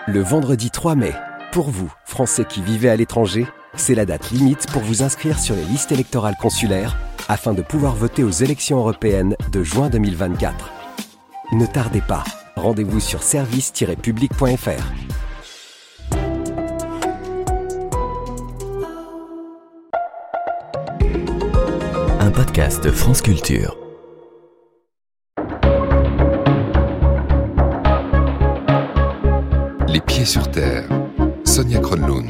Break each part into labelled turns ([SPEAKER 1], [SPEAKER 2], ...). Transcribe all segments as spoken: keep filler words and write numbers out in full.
[SPEAKER 1] Le vendredi trois mai, pour vous, Français qui vivez à l'étranger, c'est la date limite pour vous inscrire sur les listes électorales consulaires afin de pouvoir voter aux élections européennes de juin deux mille vingt-quatre. Ne tardez pas, rendez-vous sur service tiret public point f r.
[SPEAKER 2] Un podcast de France Culture.
[SPEAKER 3] Les pieds sur terre, Sonia Kronlund.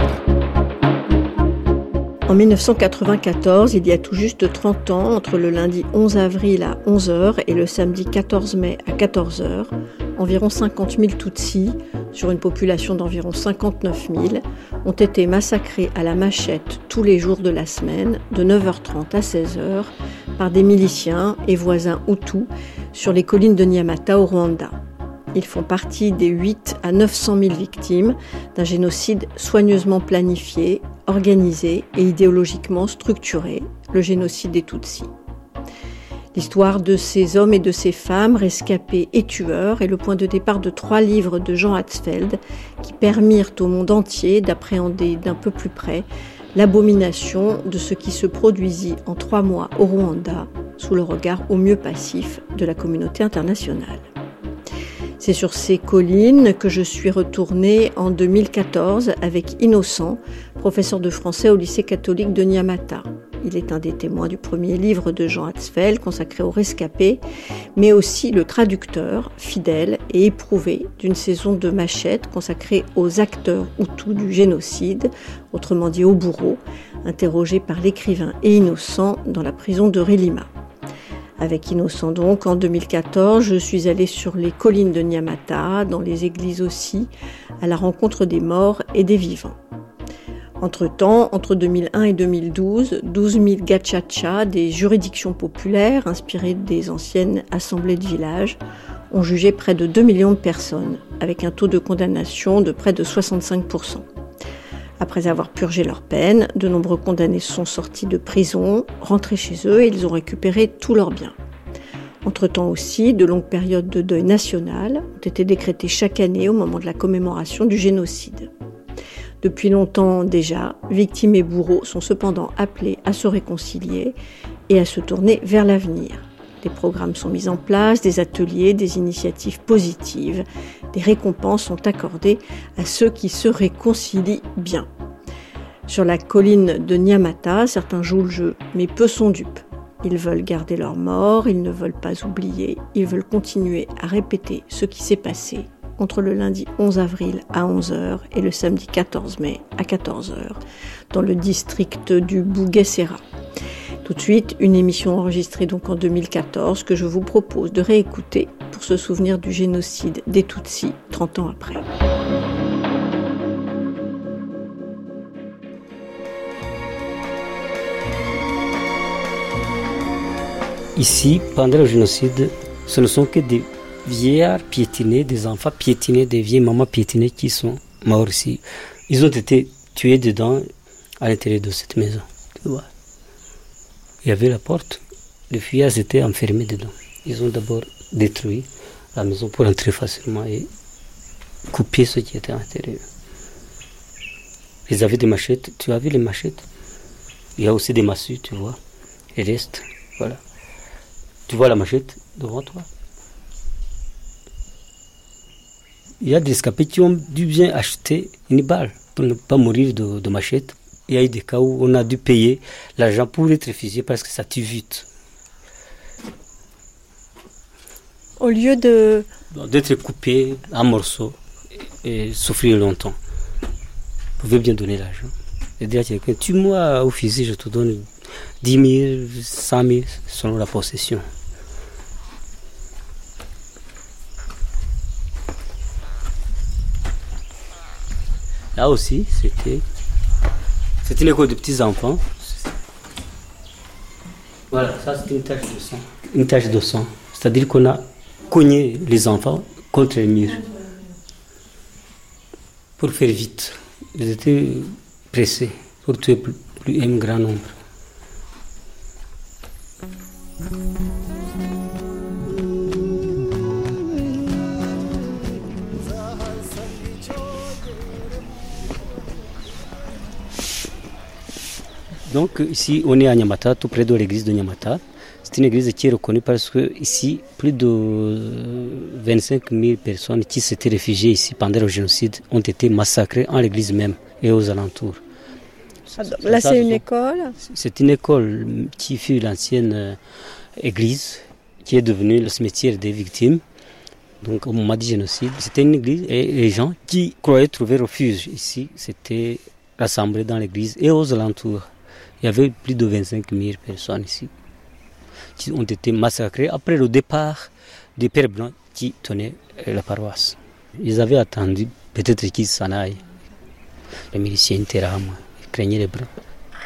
[SPEAKER 4] En mille neuf cent quatre-vingt-quatorze, il y a tout juste trente ans, entre le lundi onze avril à onze heures et le samedi quatorze mai à quatorze heures, environ cinquante mille Tutsis, sur une population d'environ cinquante-neuf mille, ont été massacrés à la machette tous les jours de la semaine, de neuf heures trente à seize heures, par des miliciens et voisins Hutus sur les collines de Nyamata au Rwanda. Ils font partie des huit à neuf cent mille victimes d'un génocide soigneusement planifié, organisé et idéologiquement structuré, le génocide des Tutsis. L'histoire de ces hommes et de ces femmes rescapés et tueurs est le point de départ de trois livres de Jean Hatzfeld qui permirent au monde entier d'appréhender d'un peu plus près l'abomination de ce qui se produisit en trois mois au Rwanda sous le regard au mieux passif de la communauté internationale. C'est sur ces collines que je suis retournée en deux mille quatorze avec Innocent, professeur de français au lycée catholique de Nyamata. Il est un des témoins du premier livre de Jean Hatzfeld consacré aux rescapés, mais aussi le traducteur, fidèle et éprouvé d'une saison de Machette consacrée aux acteurs Hutus du génocide, autrement dit aux bourreaux, interrogés par l'écrivain et Innocent dans la prison de Relima. Avec Innocent donc, en deux mille quatorze, je suis allée sur les collines de Nyamata, dans les églises aussi, à la rencontre des morts et des vivants. Entre-temps, entre deux mille un et deux mille douze, douze mille gachachas, des juridictions populaires inspirées des anciennes assemblées de village, ont jugé près de deux millions de personnes, avec un taux de condamnation de près de soixante-cinq pour cent. Après avoir purgé leur peine, de nombreux condamnés sont sortis de prison, rentrés chez eux et ils ont récupéré tous leurs biens. Entre-temps aussi, de longues périodes de deuil national ont été décrétées chaque année au moment de la commémoration du génocide. Depuis longtemps déjà, victimes et bourreaux sont cependant appelés à se réconcilier et à se tourner vers l'avenir. Des programmes sont mis en place, des ateliers, des initiatives positives, des récompenses sont accordées à ceux qui se réconcilient bien. Sur la colline de Nyamata, certains jouent le jeu, mais peu sont dupes. Ils veulent garder leur mort, ils ne veulent pas oublier, ils veulent continuer à répéter ce qui s'est passé entre le lundi onze avril à onze heures et le samedi quatorze mai à quatorze heures, dans le district du Bugesera. Tout de suite, une émission enregistrée donc en deux mille quatorze que je vous propose de réécouter pour se souvenir du génocide des Tutsis trente ans après.
[SPEAKER 5] Ici, pendant le génocide, ce ne sont que des vieillards piétinés, des enfants piétinés, des vieilles mamans piétinées qui sont morts ici. Ils ont été tués dedans, à l'intérieur de cette maison. Tu vois. Il y avait la porte, les fuyards étaient enfermés dedans. Ils ont d'abord détruit la maison pour entrer facilement et couper ce qui était à l'intérieur. Ils avaient des machettes, tu as vu les machettes? Il y a aussi des massues, tu vois, les restes, voilà. Tu vois la machette devant toi? Il y a des rescapés qui ont dû bien acheter une balle pour ne pas mourir de, de machette. Il y a eu des cas où on a dû payer l'argent pour être fusillé parce que ça tue vite.
[SPEAKER 4] Au lieu de...
[SPEAKER 5] d'être coupé en morceaux et, et souffrir longtemps. Vous pouvez bien donner l'argent. Et dire à quelqu'un, tue-moi au fusil, je te donne dix mille, cent mille, selon la possession. Là aussi, c'était... C'était une école de petits-enfants. Voilà, ça c'est une tache de sang. Une tache de sang. C'est-à-dire qu'on a cogné les enfants contre les murs. Pour faire vite. Ils étaient pressés pour tuer plus, plus un grand nombre. Donc ici, on est à Nyamata, tout près de l'église de Nyamata. C'est une église qui est reconnue parce que ici, plus de vingt-cinq mille personnes qui s'étaient réfugiées ici pendant le génocide ont été massacrées en l'église même et aux alentours.
[SPEAKER 4] Là, c'est une école?
[SPEAKER 5] C'est une école qui fut l'ancienne église qui est devenue le cimetière des victimes. Donc au moment du génocide, c'était une église et les gens qui croyaient trouver refuge ici, s'étaient rassemblés dans l'église et aux alentours. Il y avait plus de vingt-cinq mille personnes ici qui ont été massacrés après le départ des Pères Blancs qui tenaient la paroisse. Ils avaient attendu peut-être qu'ils s'en aillent. Les miliciens Interam, ils craignaient les Blancs.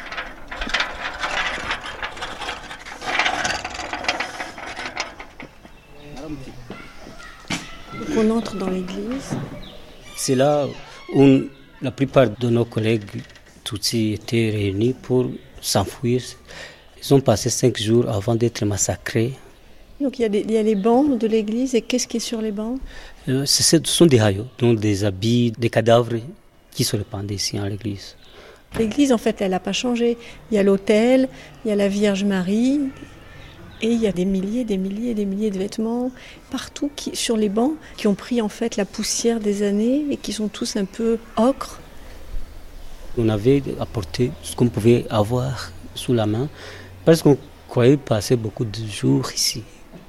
[SPEAKER 4] Donc on entre dans l'église.
[SPEAKER 5] C'est là où la plupart de nos collègues Tutsis étaient réunis pour s'enfuir. Ils ont passé cinq jours avant d'être massacrés.
[SPEAKER 4] Donc il y a, des, il y a les bancs de l'église, et qu'est-ce qui est sur les bancs?
[SPEAKER 5] euh, Ce sont des haillons, donc des habits, des cadavres qui se répandent ici en l'église.
[SPEAKER 4] L'église, en fait, elle n'a pas changé. Il y a l'autel, il y a la Vierge Marie, et il y a des milliers, des milliers, des milliers de vêtements partout qui, sur les bancs, qui ont pris en fait la poussière des années et qui sont tous un peu ocre.
[SPEAKER 5] On avait apporté ce qu'on pouvait avoir sous la main, parce qu'on croyait passer beaucoup de jours ici.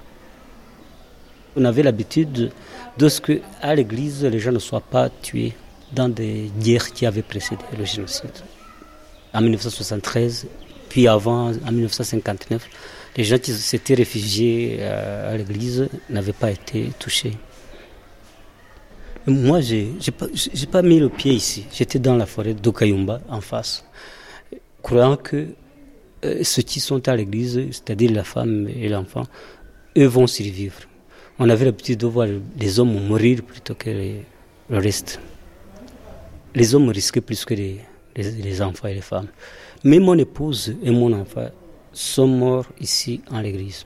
[SPEAKER 5] On avait l'habitude de ce qu'à l'église, les gens ne soient pas tués dans des guerres qui avaient précédé le génocide. En dix-neuf cent soixante-treize, puis avant, en dix-neuf cent cinquante-neuf, les gens qui s'étaient réfugiés à l'église n'avaient pas été touchés. Moi, je n'ai pas, j'ai pas mis le pied ici. J'étais dans la forêt d'Okayumba, en face, croyant que euh, ceux qui sont à l'église, c'est-à-dire la femme et l'enfant, eux vont survivre. On avait l'habitude de voir les hommes mourir plutôt que les, le reste. Les hommes risquaient plus que les, les, les enfants et les femmes. Mais mon épouse et mon enfant sont morts ici en l'église.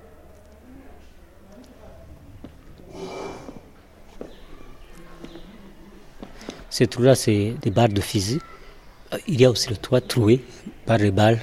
[SPEAKER 5] Ces trous-là, c'est des barres de fusil. Il y a aussi le toit troué par les balles.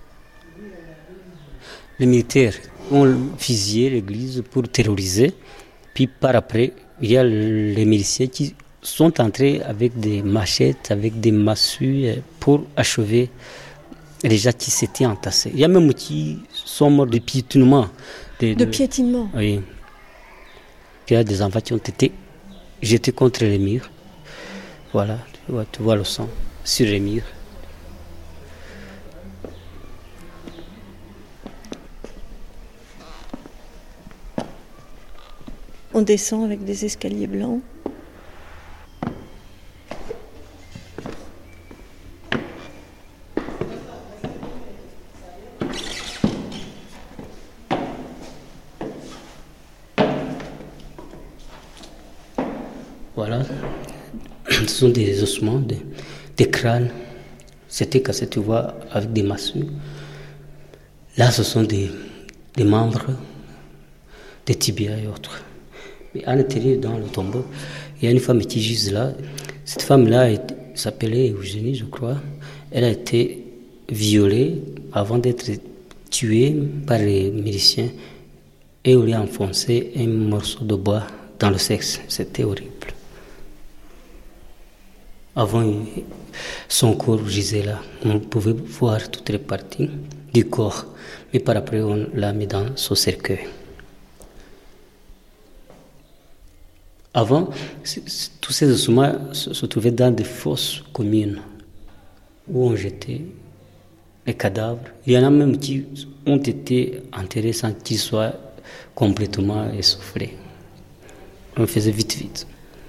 [SPEAKER 5] Les militaires ont fusillé l'église pour terroriser. Puis par après, il y a les miliciens qui sont entrés avec des machettes, avec des massues pour achever les gens qui s'étaient entassés. Il y a même qui sont morts de piétinement.
[SPEAKER 4] De, de piétinement?
[SPEAKER 5] Oui. Il y a des enfants qui ont été jetés contre les murs. Voilà, tu vois, tu vois le sang sur les murs.
[SPEAKER 4] On descend avec des escaliers blancs.
[SPEAKER 5] Voilà. Ce sont des ossements, des, des crânes. C'était cassé, tu vois, avec des massues. Là, ce sont des, des membres, des tibias et autres. Mais à l'intérieur, dans le tombeau, il y a une femme qui gise là. Cette femme-là s'appelait Eugénie, je crois. Elle a été violée avant d'être tuée par les miliciens et on lui a enfoncé un morceau de bois dans le sexe. C'était horrible. Avant, son corps gisait là. On pouvait voir toutes les parties du corps. Mais par après, on l'a mis dans son cercueil. Avant, tous ces ossements se trouvaient dans des fosses communes où on jetait les cadavres. Il y en a même qui ont été enterrés sans qu'ils soient complètement essoufflés. On faisait vite, vite.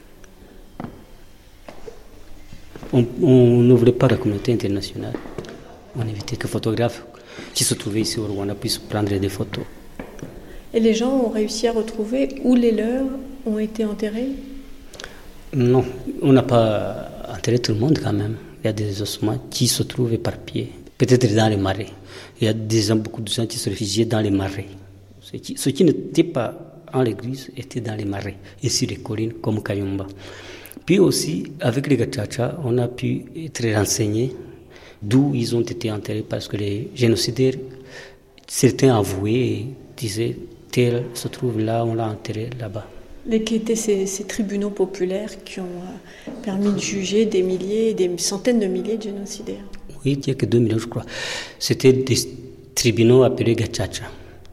[SPEAKER 5] On n'ouvrait pas la communauté internationale. On évitait que les photographes qui se trouvaient ici au Rwanda puissent prendre des photos.
[SPEAKER 4] Et les gens ont réussi à retrouver où les leurs ont été enterrés?
[SPEAKER 5] Non, on n'a pas enterré tout le monde quand même. Il y a des ossements qui se trouvent éparpillés, peut-être dans les marais. Il y a des gens, beaucoup de gens qui se réfugiaient dans les marais. Ceux qui, ceux qui n'étaient pas en l'église étaient dans les marais et sur les collines comme Kayumba. Puis aussi, avec les Gachacha, on a pu être renseignés d'où ils ont été enterrés, parce que les génocidaires, certains avouaient, disaient, tel se trouve là, on l'a enterré là-bas.
[SPEAKER 4] Les qui étaient ces, ces tribunaux populaires qui ont euh, permis de juger des milliers, des centaines de milliers de génocidaires.
[SPEAKER 5] Oui, il n'y a que deux millions, je crois. C'était des tribunaux appelés gachacha.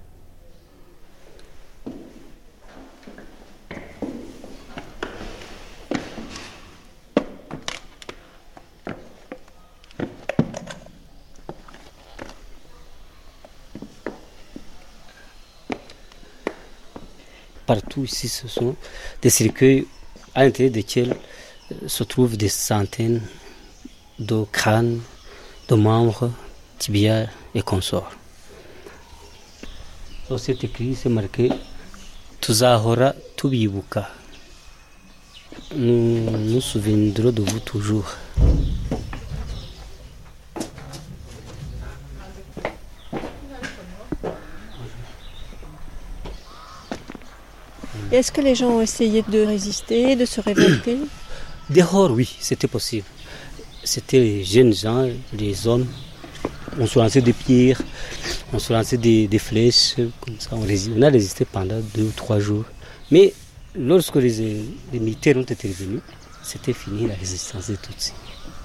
[SPEAKER 5] Partout ici, ce sont des cercueils à l'intérieur desquels se trouvent des centaines de crânes, de membres, tibias et consorts. Sur cet écrit, c'est marqué Tuzahora tubibuka. Nous nous souviendrons de vous toujours.
[SPEAKER 4] Et est-ce que les gens ont essayé de résister, de se révolter?
[SPEAKER 5] Dehors, oui, c'était possible. C'était les jeunes gens, les hommes. On se lançait des pierres, on se lançait des, des flèches, comme ça. On, résistait. On a résisté pendant deux ou trois jours. Mais lorsque les, les militaires ont été revenus, c'était fini la résistance des Tutsis.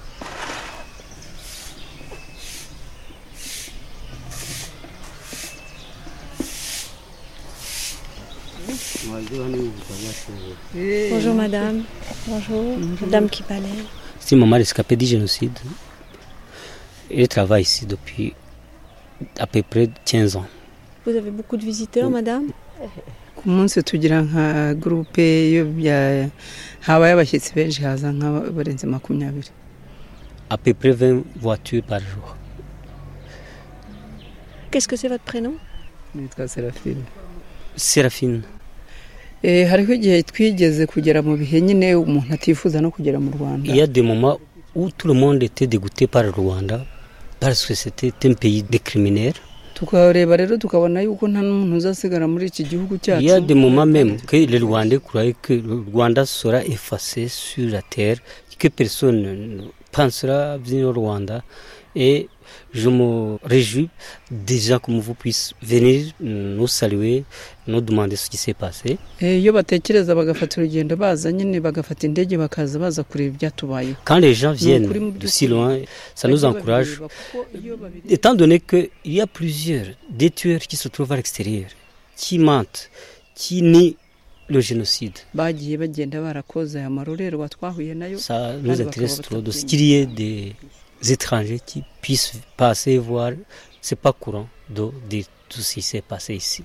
[SPEAKER 4] Bonjour madame. Bonjour. Bonjour. Madame Kipale.
[SPEAKER 5] C'est une maman rescapée du génocide. Elle travaille ici depuis à peu près quinze ans.
[SPEAKER 4] Vous avez beaucoup de visiteurs, madame?
[SPEAKER 6] ku munsi tugira nka groupe iyo bya habaye abashyitsi benshi haza nk'abarenze makumyabiri.
[SPEAKER 5] À peu près vingt voitures par jour.
[SPEAKER 4] Qu'est-ce que c'est votre prénom?
[SPEAKER 6] Nitwa Séraphine.
[SPEAKER 5] Séraphine.
[SPEAKER 6] Eh hariho igihe twigeze kugera mu bihe nyine umuntu atifuza no kugera mu Rwanda.
[SPEAKER 5] Il y a des moments où tout le monde était dégoûté par le Rwanda parce que c'était un pays de criminels.
[SPEAKER 6] Tukareba rero tukabona yuko nta n'umuntu uzasigara muri iki gihugu cyacu.
[SPEAKER 5] Il y a des moments même que les Rwandais croyaient que le Rwanda sera effacé sur la terre, que personne ne pensera venir au Rwanda. Et je me réjouis déjà que vous puissiez venir nous saluer, nous demander ce qui s'est passé.
[SPEAKER 6] Iyo batekereza bagafata urugendo baza nyine bagafata indege bakaza baza kureba ibyatubaye.
[SPEAKER 5] Quand les gens viennent de si loin, ça nous encourage. Étant donné qu'il y a plusieurs des tueurs qui se trouvent à l'extérieur, qui mentent, qui nient le génocide.
[SPEAKER 6] Bagiye bagenda barakoze aya marorerwa twahuye nayo.
[SPEAKER 5] Ça nous intéresse trop de ce qu'il y ait des étrangers qui puissent passer voir. C'est pas courant de dire tout ce qui s'est passé ici.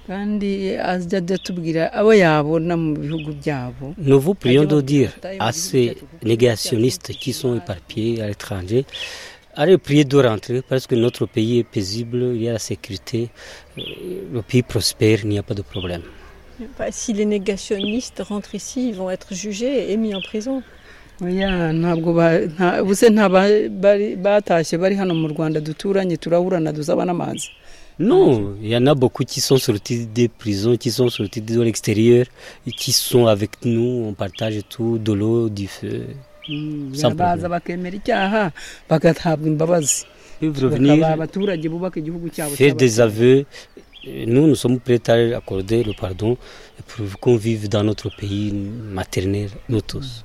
[SPEAKER 5] Nous vous prions de dire à ces négationnistes qui sont éparpillés à l'étranger, allez prier de rentrer parce que notre pays est paisible, il y a la sécurité, le pays prospère, il n'y a pas de problème.
[SPEAKER 4] Si les négationnistes rentrent ici, ils vont être jugés et mis en prison.
[SPEAKER 6] Oya ntabwo ba buse nta batashye bari hano mu Rwanda duturanye turahurana duzabana amazi.
[SPEAKER 5] Non, il y en a beaucoup qui sont sortis des prisons, qui sont sortis de l'extérieur, et qui sont avec nous, on partage tout, de l'eau, du feu. Sans
[SPEAKER 6] baza bakemera icyaha bagatabwa imbabazi.
[SPEAKER 5] Revenir, faire des aveux. Nous, nous sommes prêts à accorder le pardon pour qu'on vive dans notre pays maternel, nous tous.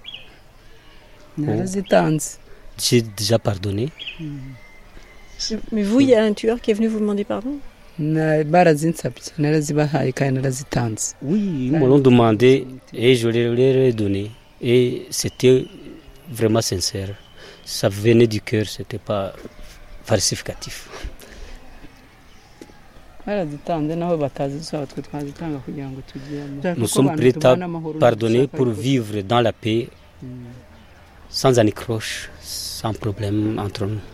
[SPEAKER 5] J'ai déjà pardonné.
[SPEAKER 4] Mais vous, il y a un tueur qui est venu vous demander pardon?
[SPEAKER 5] Oui, ils me l'ont demandé et je leur ai donné. Et c'était vraiment sincère. Ça venait du cœur, c'était pas falsificatif. Nous sommes prêts à pardonner pour vivre dans la paix, sans anicroche, sans problème entre nous.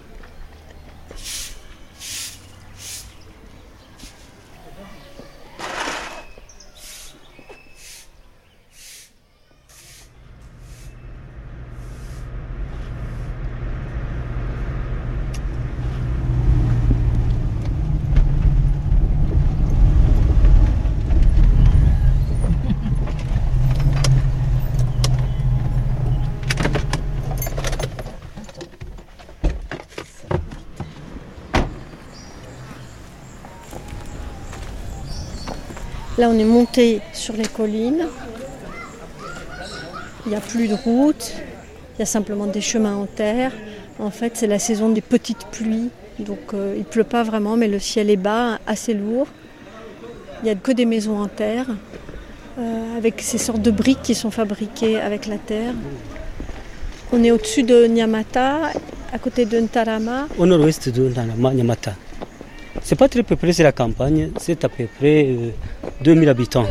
[SPEAKER 4] Là, on est monté sur les collines. Il n'y a plus de route. Il y a simplement des chemins en terre. En fait, c'est la saison des petites pluies. Donc, euh, il ne pleut pas vraiment, mais le ciel est bas, assez lourd. Il n'y a que des maisons en terre, euh, avec ces sortes de briques qui sont fabriquées avec la terre. On est au-dessus de Nyamata, à côté de Ntarama.
[SPEAKER 5] Au nord-ouest de Nyamata. C'est pas très peuplé, c'est la campagne. C'est à peu près euh, deux mille habitants.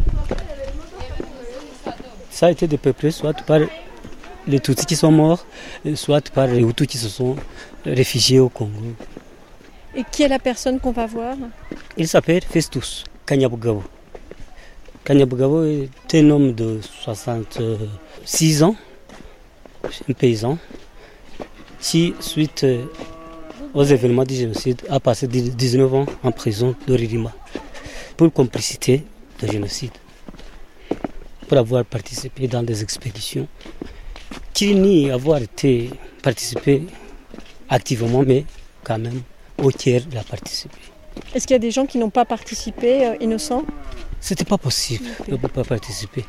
[SPEAKER 5] Ça a été dépeuplé soit par les Tutsis qui sont morts, soit par les Hutus qui se sont réfugiés au Congo.
[SPEAKER 4] Et qui est la personne qu'on va voir?
[SPEAKER 5] Il s'appelle Festus Kanyabugabo. Kanyabugabo est un homme de soixante-six ans, un paysan, qui, suite aux événements du génocide, a passé dix-neuf ans en prison de Ririma pour complicité de génocide, pour avoir participé dans des expéditions, qui nie avoir été participé activement, mais quand même au tiers il a participé.
[SPEAKER 4] Est-ce qu'il y a des gens qui n'ont pas participé, euh, innocents?
[SPEAKER 5] C'était pas possible de ne pas participer.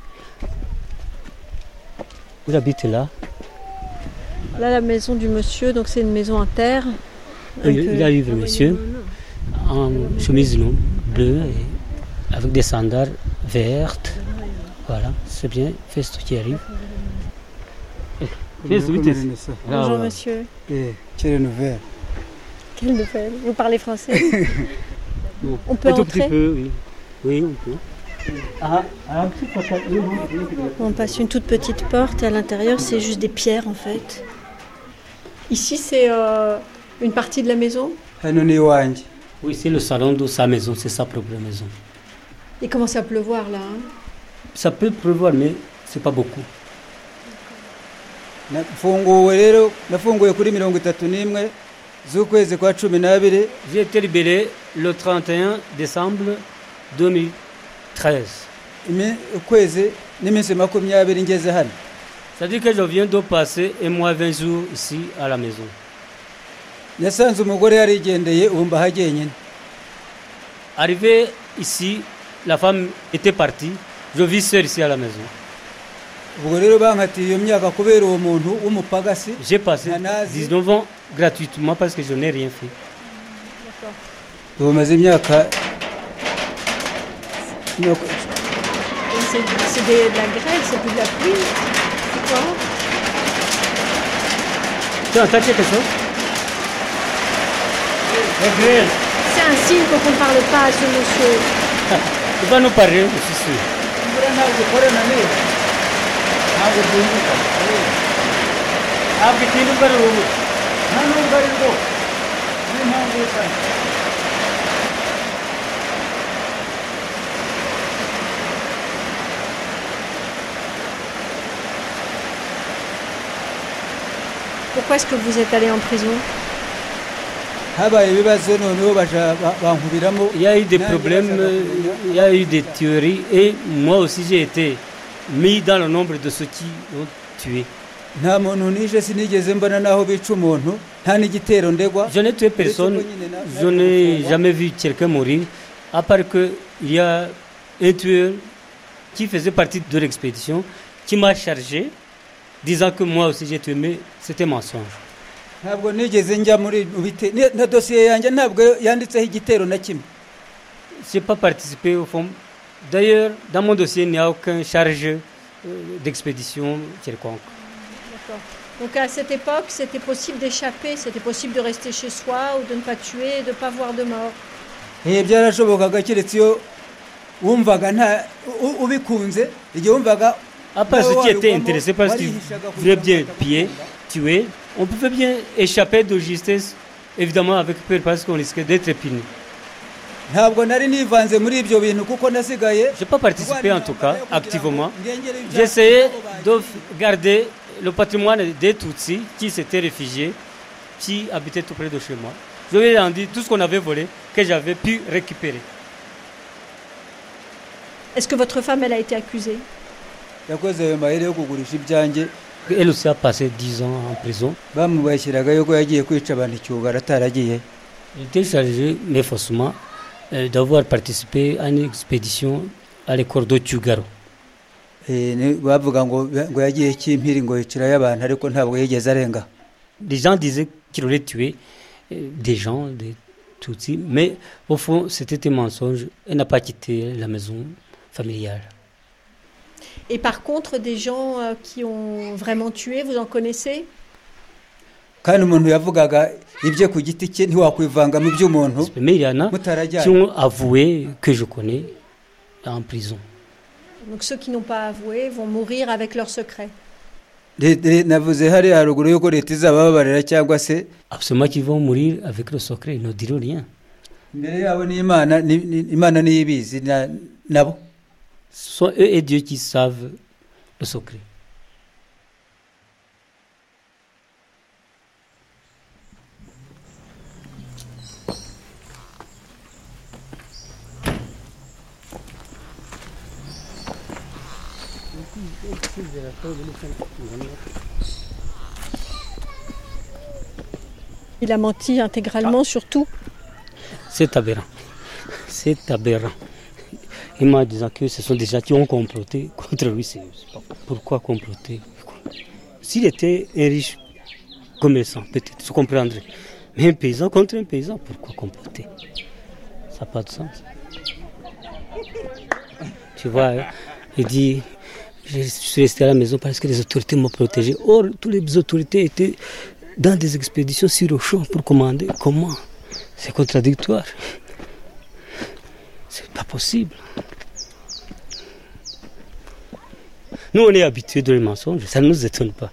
[SPEAKER 5] Il habite là.
[SPEAKER 4] Là, la maison du monsieur, donc c'est une maison en terre.
[SPEAKER 5] Il, il arrive le monsieur en chemise bleue et avec des sandales vertes. Voilà, c'est bien, Festo qui arrive.
[SPEAKER 4] Bonjour monsieur.
[SPEAKER 7] Quelle nouvelle?
[SPEAKER 4] Quelle nouvelle? Vous parlez français? On peut
[SPEAKER 5] un tout
[SPEAKER 4] entrer?
[SPEAKER 5] petit peu, oui. Oui, on peut. Ah, un petit peu.
[SPEAKER 4] On passe une toute petite porte et à l'intérieur, c'est juste des pierres en fait. Ici, c'est euh, une partie de la maison?
[SPEAKER 5] Oui, c'est le salon de sa maison, c'est sa propre maison.
[SPEAKER 4] Il commence à pleuvoir là. Hein?
[SPEAKER 5] Ça peut pleuvoir, mais c'est pas beaucoup. J'ai été libéré le trente et un décembre deux mille treize. C'est-à-dire que je viens de passer un mois vingt jours ici à la maison. Arrivé ici, la femme était partie. Je vis seul ici à la maison. J'ai passé dix-neuf ans gratuitement parce que je n'ai rien fait.
[SPEAKER 4] D'accord. C'est, c'est de la grêle, c'est plus de la pluie. C'est quoi?
[SPEAKER 5] Tu entends quelque chose?
[SPEAKER 4] C'est un signe qu'on ne parle pas à ce monsieur.
[SPEAKER 5] Il va nous parler, je suis sûr.
[SPEAKER 4] Pourquoi est-ce que vous êtes allé en prison?
[SPEAKER 5] Il y a eu des problèmes, il y a eu des tueries et moi aussi j'ai été mis dans le nombre de ceux qui ont tué. Je n'ai tué personne, je n'ai jamais vu quelqu'un mourir, à part qu'il y a un tueur qui faisait partie de l'expédition, qui m'a chargé, disant que moi aussi j'ai tué, mais c'était mensonge. Je n'ai pas participé au fond. D'ailleurs, dans mon dossier, il n'y a aucune charge d'expédition quelconque.
[SPEAKER 4] D'accord. Donc à cette époque, c'était possible d'échapper, c'était possible de rester chez soi ou de ne pas tuer, de ne pas voir de mort.
[SPEAKER 5] À part ceux qui étaient intéressés parce qu'ils voulaient bien piller, tuer, on pouvait bien échapper de justice, évidemment avec peur parce qu'on risquait d'être puni. Je n'ai pas participé en tout cas, activement. J'essayais de garder le patrimoine des Tutsis qui s'étaient réfugiés, qui habitaient tout près de chez moi. Je lui ai rendu tout ce qu'on avait volé, que j'avais pu récupérer.
[SPEAKER 4] Est-ce que votre femme, elle a été accusée?
[SPEAKER 5] Elle aussi a passé dix ans en prison. Il était chargé, mais faussement, euh, d'avoir participé à une expédition à l'école de Tugaro.
[SPEAKER 7] bavuga ngo ngo yagiye kimpiri ngo yicirayo abantu ariko ntabwo yigeze arenga.
[SPEAKER 5] Les gens disaient qu'il aurait tué euh, des gens, des Tutsis, mais au fond, c'était un mensonge. Elle n'a pas quitté la maison familiale.
[SPEAKER 4] Et par contre, des gens euh, qui ont vraiment tué, vous en connaissez?
[SPEAKER 7] Kandi umuntu yavugaga ibye ku giti cye ntiwakwivanga mu by'umuntu.
[SPEAKER 5] Mais il y en a qui ont avoué que je connais en prison.
[SPEAKER 4] Donc ceux qui n'ont pas avoué vont mourir avec leurs secrets.
[SPEAKER 7] Navuze hari haruguru yuko leta izababarira cyangwa se
[SPEAKER 5] absolument qu'ils vont mourir avec le secret, ils ne diront rien.
[SPEAKER 7] Mbere yabo ni Imana ni Imana ni ibizi nabo.
[SPEAKER 5] Ce sont eux et Dieu qui savent le secret.
[SPEAKER 4] Il a menti intégralement sur tout.
[SPEAKER 5] C'est aberrant. C'est aberrant. Il m'a dit que ce sont des gens qui ont comploté contre lui. C'est pourquoi comploter? S'il était un riche commerçant, peut-être, je comprendrais. Mais un paysan contre un paysan, pourquoi comploter? Ça n'a pas de sens. Tu vois, il dit, je suis resté à la maison parce que les autorités m'ont protégé. Or, toutes les autorités étaient dans des expéditions sur le champ pour commander. Comment? C'est contradictoire. C'est pas possible. Nous, on est habitués de les mensonges, ça ne nous étonne pas.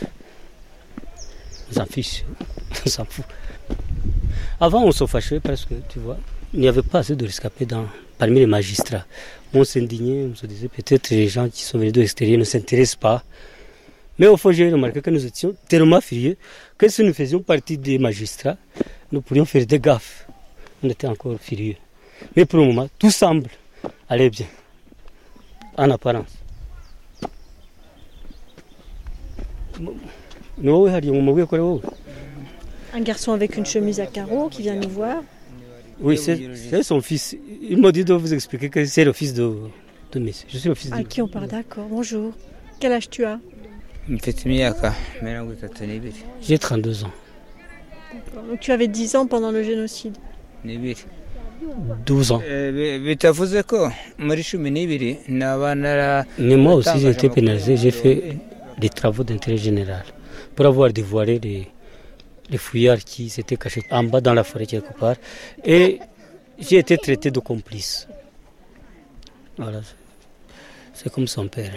[SPEAKER 5] On s'en fiche, on s'en fout. Avant, on se fâchait parce que, tu vois, il n'y avait pas assez de rescapés dans, parmi les magistrats. On s'indignait, on se disait peut-être les gens qui sont venus de l'extérieur ne s'intéressent pas. Mais au fond, j'ai remarqué que nous étions tellement furieux que si nous faisions partie des magistrats, nous pourrions faire des gaffes. On était encore furieux. Mais pour le moment, tout semble aller bien, en apparence.
[SPEAKER 4] Un garçon avec une chemise à carreaux qui vient nous voir.
[SPEAKER 5] Oui, c'est, c'est son fils. Il m'a dit de vous expliquer que c'est le fils de, de Messi. Je suis le fils de...
[SPEAKER 4] À qui on parle, d'accord. Bonjour. Quel âge tu as?
[SPEAKER 5] J'ai trente-deux ans.
[SPEAKER 4] D'accord. Donc tu avais dix ans pendant le génocide.
[SPEAKER 5] douze ans. Mais moi aussi j'ai été pénalisé, j'ai fait des travaux d'intérêt général pour avoir dévoilé les, les fouillards qui s'étaient cachés en bas dans la forêt quelque part. Et j'ai été traité de complice. Voilà, c'est comme son père.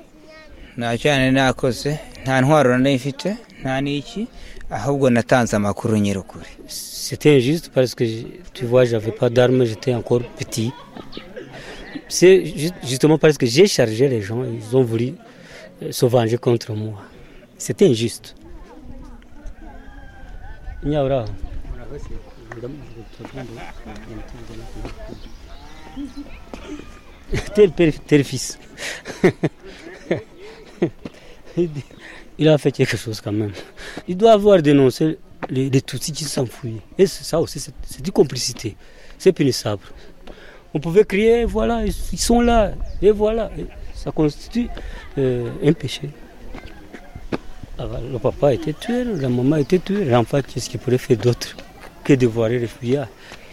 [SPEAKER 5] C'était injuste parce que, tu vois, j'avais pas d'armes, j'étais encore petit. C'est justement parce que j'ai chargé les gens, ils ont voulu se venger contre moi. C'était injuste. Tel père, tel fils. Il a fait quelque chose quand même. Il doit avoir dénoncé les, les Tutsis qui s'enfuient. Et ça aussi, c'est, c'est une complicité. C'est punissable. On pouvait crier, voilà, ils sont là, et voilà. Et ça constitue euh, un péché. Alors, le papa a été tué, la maman a été tuée. L'enfant, qu'est-ce qu'il pourrait faire d'autre que de voir les fuyards?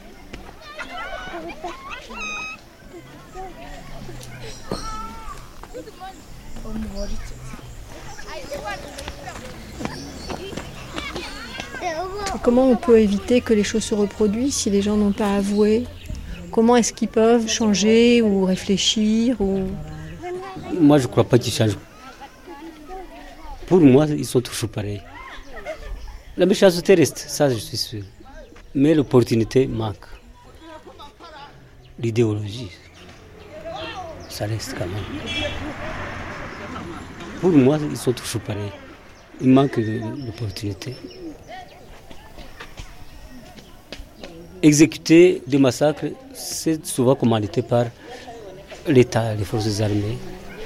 [SPEAKER 4] Comment on peut éviter que les choses se reproduisent si les gens n'ont pas avoué? Comment est-ce qu'ils peuvent changer ou réfléchir ou...
[SPEAKER 5] Moi, je ne crois pas qu'ils changent. Pour moi, ils sont toujours pareils. La méchanceté reste, ça je suis sûr. Mais l'opportunité manque. L'idéologie, ça reste quand même. Pour moi, ils sont toujours pareils. Il manque l'opportunité. Exécuter des massacres, c'est souvent commandité par l'État, les forces armées.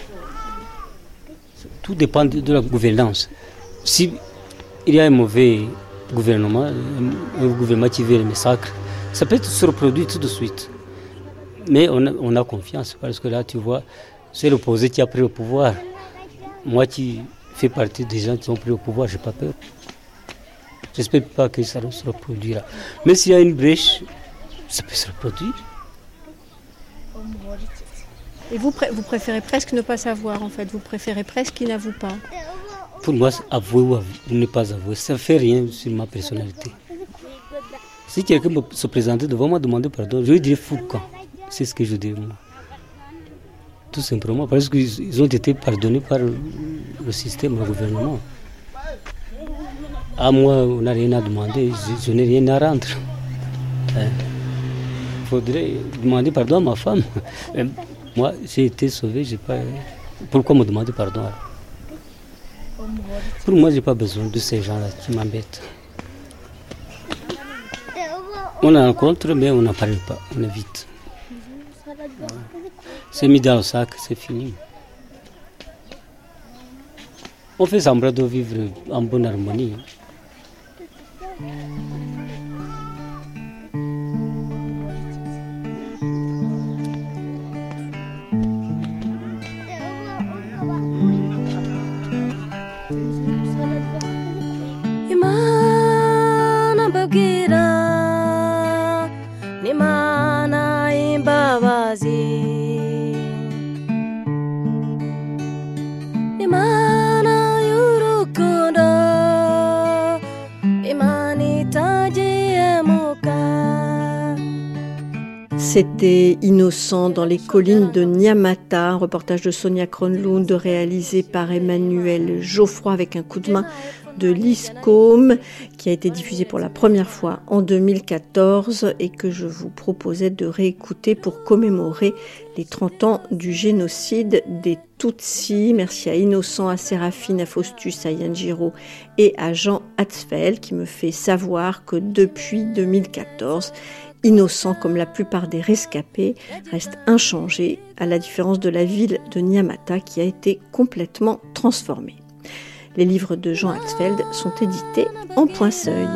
[SPEAKER 5] Tout dépend de la gouvernance. Si il y a un mauvais gouvernement, un gouvernement qui veut le massacre, Ça peut se reproduire tout de suite. Mais on a, on a confiance parce que là, tu vois, c'est l'opposé qui a pris le pouvoir. Moi qui fais partie des gens qui ont pris le pouvoir, je n'ai pas peur. J'espère pas que ça se reproduira. Mais s'il y a une brèche, ça peut se reproduire.
[SPEAKER 4] Et vous, vous préférez presque ne pas savoir, en fait. Vous préférez presque qu'il n'avoue pas.
[SPEAKER 5] Pour moi, avouer ou, avouer, ou ne pas avouer, ça ne fait rien sur ma personnalité. Si quelqu'un se présentait devant moi, demander pardon, je lui dirais fou quand. C'est ce que je dis moi. Tout simplement parce qu'ils ont été pardonnés par le système, le gouvernement. À moi, on n'a rien à demander, je, je n'ai rien à rendre. Il hein. faudrait demander pardon à ma femme. Moi, j'ai été sauvé, j'ai pas... Pourquoi me demander pardon? Pour moi, je n'ai pas besoin de ces gens-là qui m'embêtent. On en rencontre, mais on n'en parle pas, on évite. C'est mis dans le sac, c'est fini. On fait semblant de vivre en bonne harmonie.
[SPEAKER 8] Imana babwira ni Imana imbabazi.
[SPEAKER 4] C'était Innocent dans les collines de Nyamata, un reportage de Sonia Kronlund réalisé par Emmanuel Geoffroy avec un coup de main de Lise Côme, qui a été diffusé pour la première fois en deux mille quatorze et que je vous proposais de réécouter pour commémorer les trente ans du génocide des Tutsis. Merci à Innocent, à Séraphine, à Faustus, à Yanjiro et à Jean Hatzfeld qui me fait savoir que depuis deux mille quatorze, Innocent, comme la plupart des rescapés, reste inchangé, à la différence de la ville de Nyamata qui a été complètement transformée. Les livres de Jean Hatzfeld sont édités en point seuil.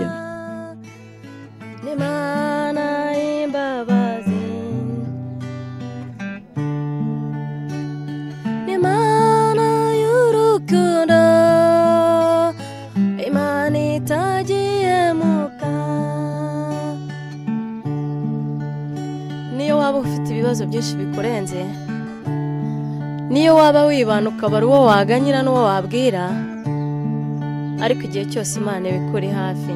[SPEAKER 8] Niyo waba ufite ibibazo byinshi bikurenze, niyo waba wibana ukabara uwo waganyira n'uwo wabwira, ariko igihe cyose Imana ibikuri hafi.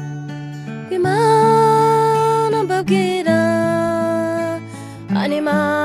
[SPEAKER 8] Imana mbabwira, Imana